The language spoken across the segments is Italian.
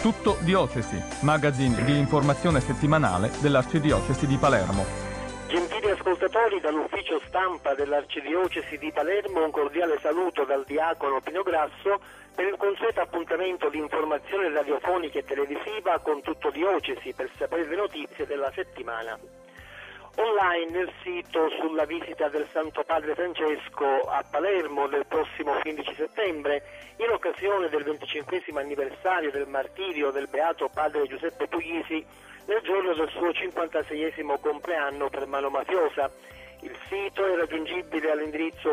Tutto Diocesi, magazine di informazione settimanale dell'Arcidiocesi di Palermo. Gentili ascoltatori, dall'ufficio stampa dell'Arcidiocesi di Palermo un cordiale saluto dal diacono Pino Grasso per il consueto appuntamento di informazione radiofonica e televisiva con Tutto Diocesi per sapere le notizie della settimana. Online nel sito sulla visita del Santo Padre Francesco a Palermo del prossimo 15 settembre, in occasione del 25° anniversario del martirio del Beato Padre Giuseppe Puglisi, nel giorno del suo 56° compleanno per mano mafiosa. Il sito è raggiungibile all'indirizzo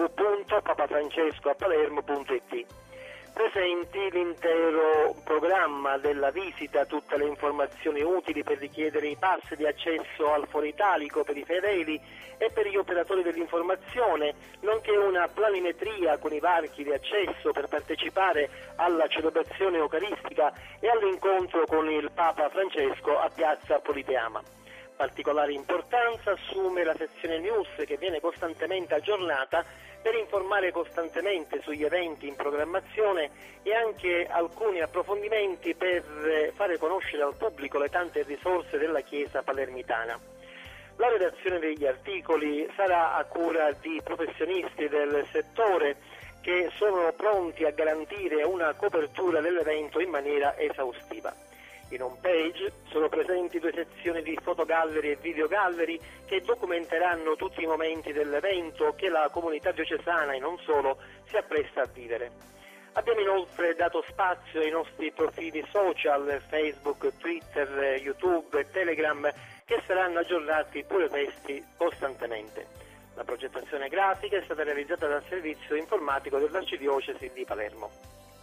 www.papafrancescoapalermo.it. Presenti l'intero programma della visita, tutte le informazioni utili per richiedere i pass di accesso al Foro Italico per i fedeli e per gli operatori dell'informazione, nonché una planimetria con i varchi di accesso per partecipare alla celebrazione eucaristica e all'incontro con il Papa Francesco a Piazza Politeama. Particolare importanza assume la sezione news che viene costantemente aggiornata per informare costantemente sugli eventi in programmazione e anche alcuni approfondimenti per fare conoscere al pubblico le tante risorse della Chiesa palermitana. La redazione degli articoli sarà a cura di professionisti del settore che sono pronti a garantire una copertura dell'evento in maniera esaustiva. In home page sono presenti 2 sezioni di fotogallery e videogallery che documenteranno tutti i momenti dell'evento che la comunità diocesana e non solo si appresta a vivere. Abbiamo inoltre dato spazio ai nostri profili social, Facebook, Twitter, YouTube e Telegram, che saranno aggiornati pure questi costantemente. La progettazione grafica è stata realizzata dal servizio informatico dell'Arcidiocesi di Palermo.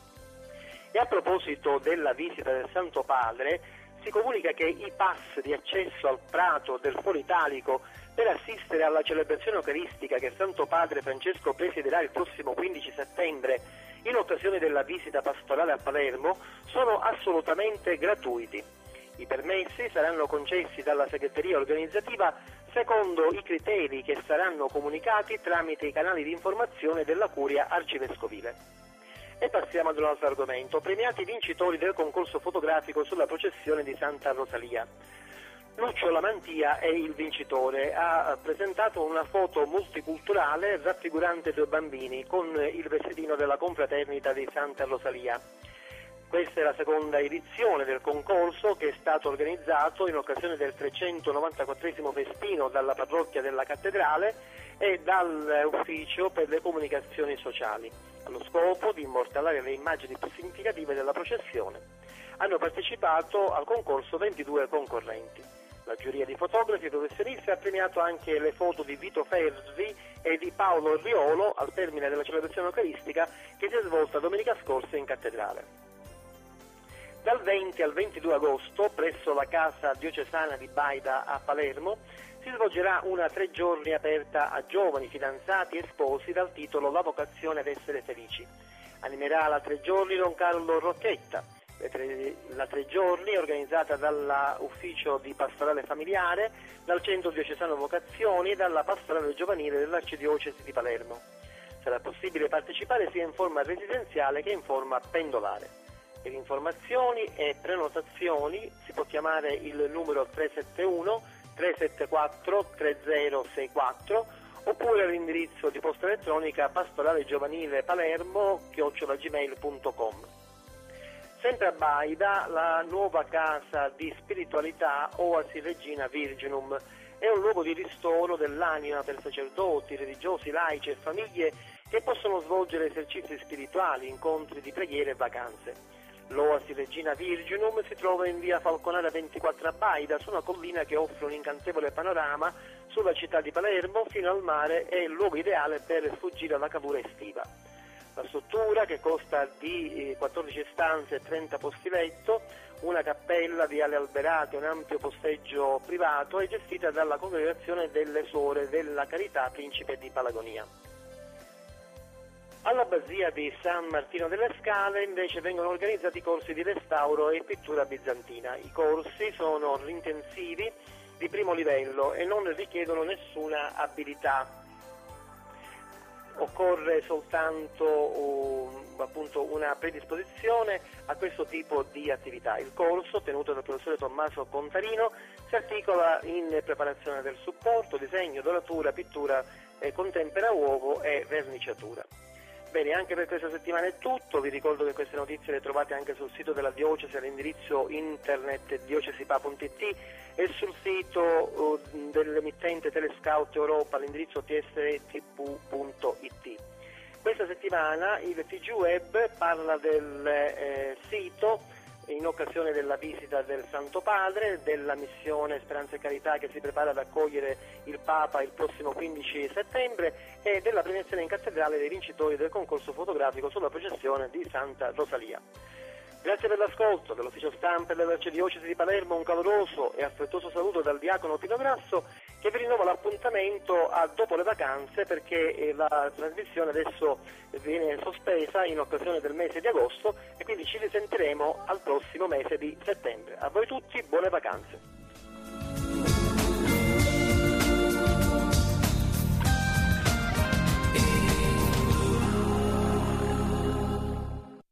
E a proposito della visita del Santo Padre, si comunica che i pass di accesso al prato del Foro Italico per assistere alla celebrazione eucaristica che il Santo Padre Francesco presiderà il prossimo 15 settembre in occasione della visita pastorale a Palermo sono assolutamente gratuiti. I permessi saranno concessi dalla segreteria organizzativa secondo i criteri che saranno comunicati tramite i canali di informazione della Curia Arcivescovile. E passiamo ad un altro argomento, premiati i vincitori del concorso fotografico sulla processione di Santa Rosalia. Lucio Lamantia è il vincitore, ha presentato una foto multiculturale raffigurante 2 bambini con il vestitino della confraternita di Santa Rosalia. Questa è la seconda edizione del concorso che è stato organizzato in occasione del 394° festino dalla parrocchia della Cattedrale e dall'Ufficio per le Comunicazioni Sociali, allo scopo di immortalare le immagini più significative della processione. Hanno partecipato al concorso 22 concorrenti. La giuria di fotografi professionisti ha premiato anche le foto di Vito Ferri e di Paolo Riolo al termine della celebrazione eucaristica che si è svolta domenica scorsa in cattedrale. Dal 20 al 22 agosto, presso la Casa Diocesana di Baida a Palermo, si svolgerà una 3 giorni aperta a giovani, fidanzati e sposi dal titolo La vocazione ad essere felici. Animerà la 3 giorni Don Carlo Rocchetta. La 3 giorni è organizzata dall'Ufficio di Pastorale Familiare, dal Centro Diocesano Vocazioni e dalla Pastorale Giovanile dell'Arcidiocesi di Palermo. Sarà possibile partecipare sia in forma residenziale che in forma pendolare. Per informazioni e prenotazioni si può chiamare il numero 371 374 3064 oppure all'indirizzo di posta elettronica pastoralegiovanilepalermo@gmail.com. Sempre a Baida, la nuova casa di spiritualità Oasi Regina Virginum è un luogo di ristoro dell'anima per sacerdoti, religiosi, laici e famiglie che possono svolgere esercizi spirituali, incontri di preghiere e vacanze. L'Oasi Regina Virginum si trova in via Falconara 24 a Baida, su una collina che offre un incantevole panorama sulla città di Palermo fino al mare. È il luogo ideale per sfuggire alla calura estiva. La struttura, che consta di 14 stanze e 30 posti letto, una cappella, viale Alberati, un ampio posteggio privato, è gestita dalla Congregazione delle Suore della Carità Principe di Palagonia. All'abbazia di San Martino delle Scale invece vengono organizzati corsi di restauro e pittura bizantina. I corsi sono intensivi di primo livello e non richiedono nessuna abilità. occorre soltanto appunto una predisposizione a questo tipo di attività. Il corso, tenuto dal professore Tommaso Contarino, si articola in preparazione del supporto, disegno, doratura, pittura, contempera uovo e verniciatura. Bene, anche per questa settimana è tutto. Vi ricordo che queste notizie le trovate anche sul sito della diocesi all'indirizzo internet diocesipa.it e sul sito dell'emittente Telescout Europa all'indirizzo tsrtv.it. Questa settimana il TG Web parla del sito in occasione della visita del Santo Padre, della missione Speranza e Carità che si prepara ad accogliere il Papa il prossimo 15 settembre e della premiazione in cattedrale dei vincitori del concorso fotografico sulla processione di Santa Rosalia. Grazie per l'ascolto. Dall'ufficio stampa dell'Arcidiocesi di Palermo un caloroso e affettuoso saluto dal diacono Pino Grasso, che vi rinnova l'appuntamento a dopo le vacanze, perché la trasmissione adesso viene sospesa in occasione del mese di agosto e quindi ci risentiremo al prossimo mese di settembre. A voi tutti buone vacanze.